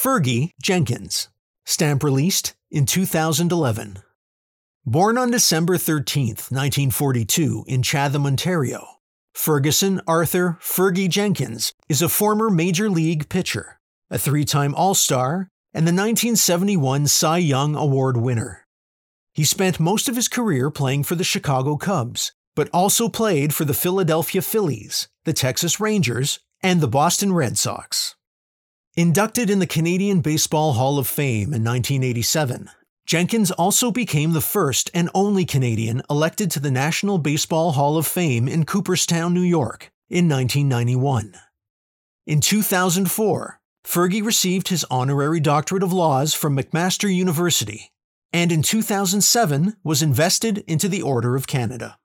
Fergie Jenkins. Stamp released in 2011. Born on December 13, 1942 in Chatham, Ontario, Ferguson Arthur Fergie Jenkins is a former Major League pitcher, a three-time All-Star, and the 1971 Cy Young Award winner. He spent most of his career playing for the Chicago Cubs, but also played for the Philadelphia Phillies, the Texas Rangers, and the Boston Red Sox. Inducted in the Canadian Baseball Hall of Fame in 1987, Jenkins also became the first and only Canadian elected to the National Baseball Hall of Fame in Cooperstown, New York, in 1991. In 2004, Fergie received his honorary doctorate of laws from McMaster University, and in 2007 was invested into the Order of Canada.